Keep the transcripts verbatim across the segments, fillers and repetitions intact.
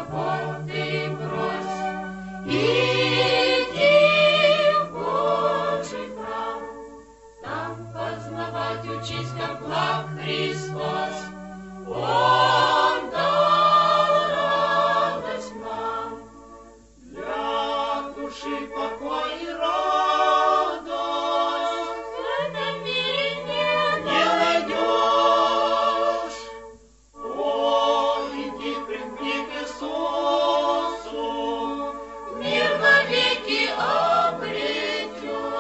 забот ты брось, иди в Божий храм, там познавать учись, как благ Христос. Он дал радость нам, для души покой и радость. В этом мире нет, не найдешь. О, иди, примкни к Иисусу, мир навеки обретешь.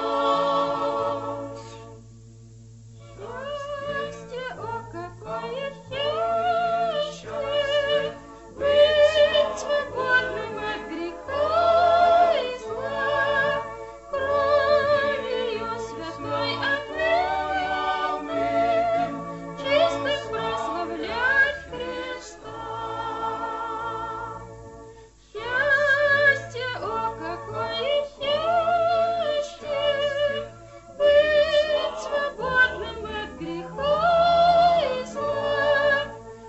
Счастье, о, какое счастье, быть свободным от греха и зла, кровью святой омытым, чистым прославлять Христа. Счастье, о, какое счастье, быть свободным от греха и зла,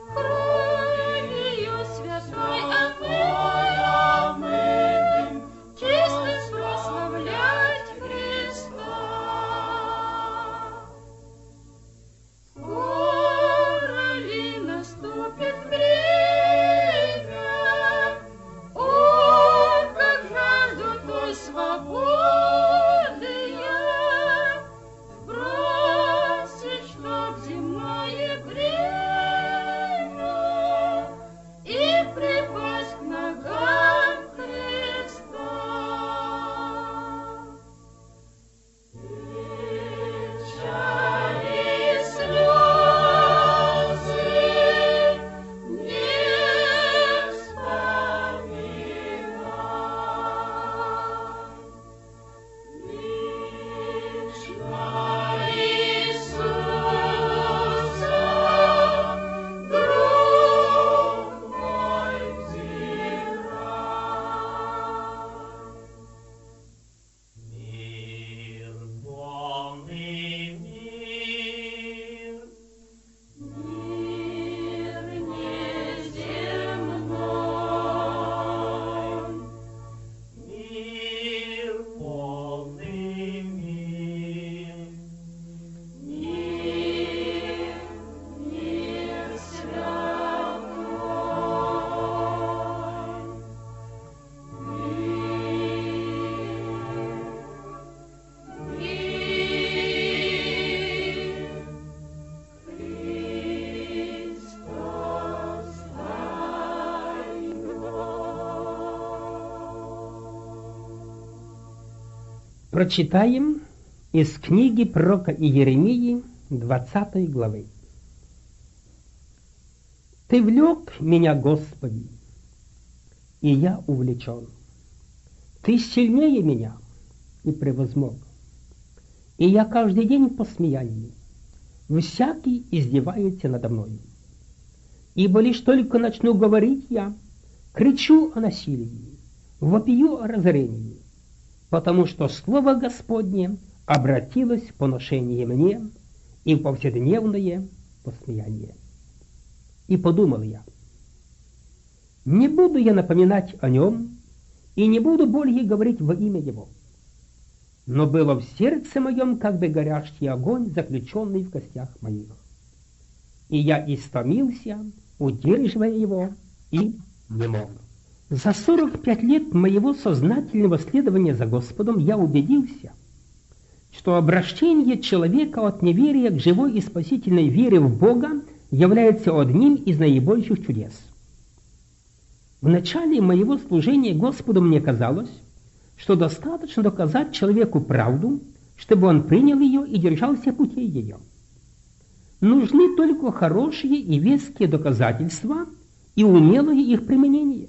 кровью святой омытым, чистым прославлять Христа. Скоро ли наступит время, о, как жажду той свободы я, бросить, чтоб земное бремя, и припасть к ногам Христа. Печали, слезы не вспоминай, лишь на Иисуса друг мой взирай. Мир, полный мир, мир неземной, мир, полный мир, мир, мир святой, мир, мир, Христос Твой. Прочитаем из книги пророка Иеремии двадцатой главы. «Ты влек меня, Господи, и я увлечен. Ты сильнее меня и превозмог. И я каждый день в посмеянии. Всякий издевается надо мною. Ибо лишь только начну говорить я, кричу о насилии, вопию о разорении, потому что слово Господне обратилось в поношение мне и в повседневное посмеяние. И подумал я, не буду я напоминать о нем, и не буду более говорить во имя его. Но было в сердце моем как бы горящий огонь, заключенный в костях моих. И я истомился, удерживая его, и не мог. За сорок пять лет моего сознательного следования за Господом я убедился, что обращение человека от неверия к живой и спасительной вере в Бога является одним из наибольших чудес. В начале моего служения Господу мне казалось, что достаточно доказать человеку правду, чтобы он принял ее и держался путей ее. Нужны только хорошие и веские доказательства и умелое их применение.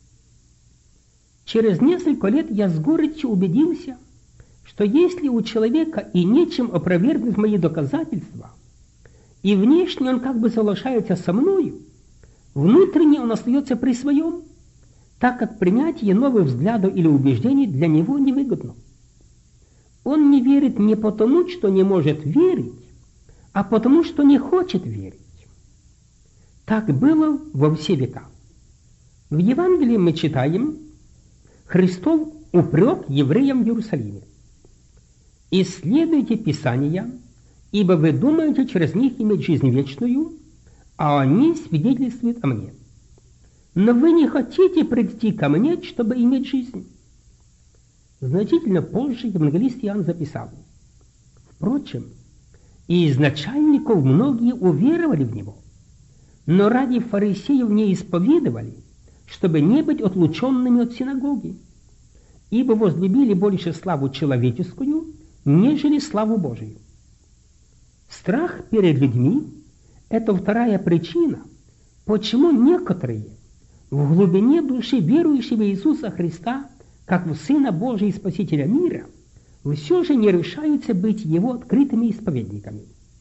Через несколько лет я с горечью убедился, что если у человека и нечем опровергнуть мои доказательства, и внешне он как бы соглашается со мною, внутренне он остается при своем, так как принятие новых взглядов или убеждений для него невыгодно. Он не верит не потому, что не может верить, а потому, что не хочет верить. Так было во все века. В Евангелии мы читаем Христов упрек евреям в Иерусалиме. «Исследуйте Писания, ибо вы думаете через них иметь жизнь вечную, а они свидетельствуют о мне. Но вы не хотите прийти ко мне, чтобы иметь жизнь». Значительно позже евангелист Иоанн записал: «Впрочем, и из начальников многие уверовали в него, но ради фарисеев не исповедовали, чтобы не быть отлученными от синагоги, ибо возлюбили больше славу человеческую, нежели славу Божию». Страх перед людьми – это вторая причина, почему некоторые в глубине души верующего Иисуса Христа, как в Сына Божия и Спасителя мира, все же не решаются быть Его открытыми исповедниками.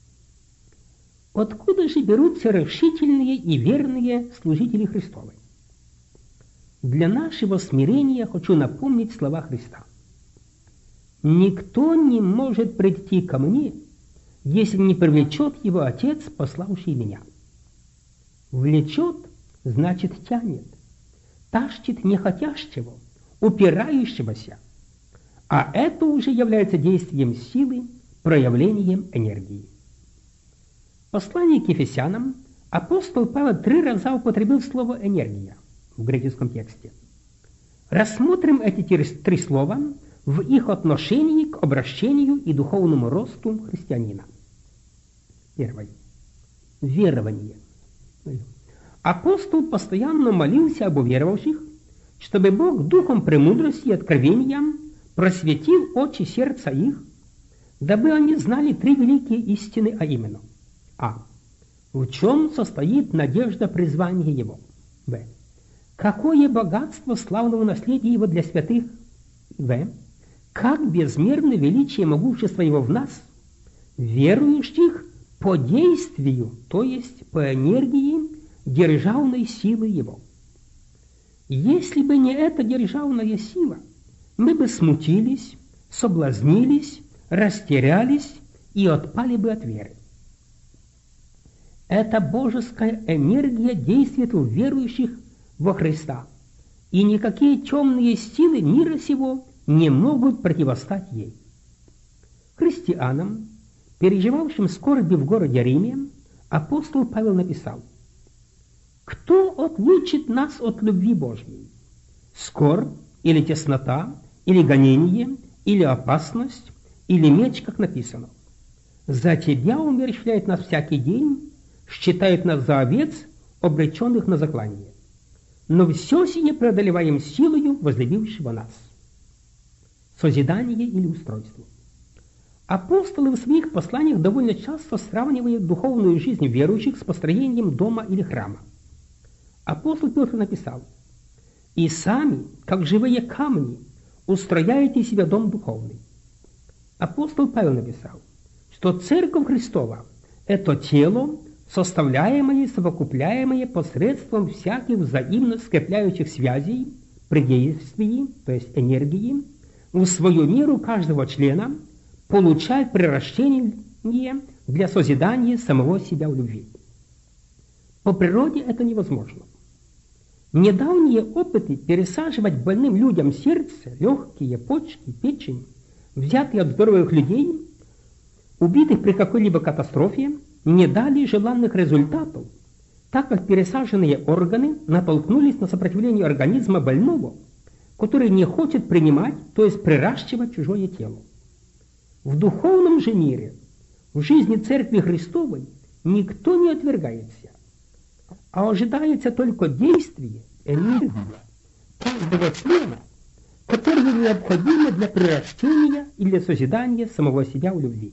Откуда же берутся решительные и верные служители Христовы? Для нашего смирения хочу напомнить слова Христа: «Никто не может прийти ко мне, если не привлечет его Отец, пославший меня». Влечет значит тянет, тащит нехотящего, упирающегося, а это уже является действием силы, проявлением энергии. В послании к Ефесянам апостол Павел три раза употребил слово «энергия» в греческом тексте. Рассмотрим эти три слова в их отношении к обращению и духовному росту христианина. Первое. Верование. Апостол постоянно молился об уверовавших, чтобы Бог духом премудрости и откровения просветил очи сердца их, дабы они знали три великие истины, а именно: а. В чем состоит надежда призвания Его? Б. Какое богатство славного наследия Его для святых? В. Как безмерно величие и могущество Его в нас, верующих, по действию, то есть по энергии державной силы Его. Если бы не эта державная сила, мы бы смутились, соблазнились, растерялись и отпали бы от веры. Эта божеская энергия действует в верующих во Христа, и никакие темные силы мира сего не могут противостать ей. Христианам, переживавшим скорби в городе Риме, апостол Павел написал: «Кто отлучит нас от любви Божьей? Скорбь или теснота, или гонение, или опасность, или меч, как написано. За тебя умерщвляет нас всякий день, считает нас за овец, обреченных на заклание. Но все сие преодолеваем силою возлюбившего нас». Созидание или устройство. Апостолы в своих посланиях довольно часто сравнивают духовную жизнь верующих с построением дома или храма. Апостол Петр написал: «И сами, как живые камни, устрояете себе дом духовный». Апостол Павел написал, что Церковь Христова – это тело, составляемое и совокупляемое посредством всяких взаимно скрепляющих связей при действии, то есть энергии, в свою меру каждого члена, получать приращение для созидания самого себя в любви. По природе это невозможно. Недавние опыты пересаживать больным людям сердце, легкие, почки, печень, взятые от здоровых людей, убитых при какой-либо катастрофе, не дали желанных результатов, так как пересаженные органы натолкнулись на сопротивление организма больного, который не хочет принимать, то есть приращивать чужое тело. В духовном же мире, в жизни Церкви Христовой, никто не отвергается, а ожидается только действие, энергия каждого члена, которое необходимо для приращения и для созидания самого себя в любви.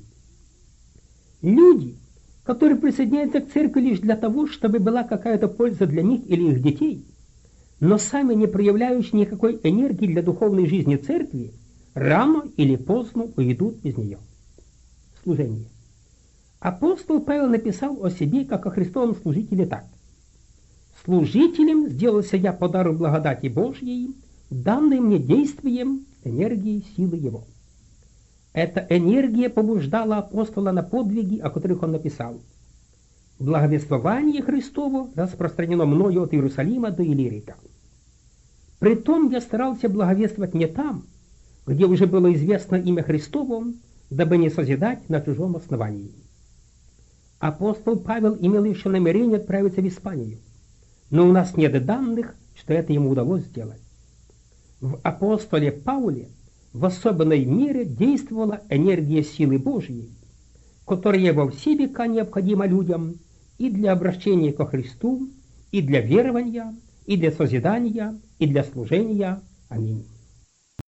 Люди, которые присоединяются к церкви лишь для того, чтобы была какая-то польза для них или их детей, но сами не проявляющие никакой энергии для духовной жизни церкви, рано или поздно уйдут из нее. Служение. Апостол Павел написал о себе, как о Христовом служителе, так: «Служителем сделался я по дару благодати Божьей, данной мне действием энергии силы Его». Эта энергия побуждала апостола на подвиги, о которых он написал: «Благовествование Христово распространено мною от Иерусалима до Иллирика». Притом я старался благовествовать не там, где уже было известно имя Христово, дабы не созидать на чужом основании. Апостол Павел имел еще намерение отправиться в Испанию, но у нас нет данных, что это ему удалось сделать. В апостоле Пауле в особенной мере действовала энергия силы Божьей, которая во все века необходима людям и для обращения ко Христу, и для верования, и для созидания, и для служения. Аминь.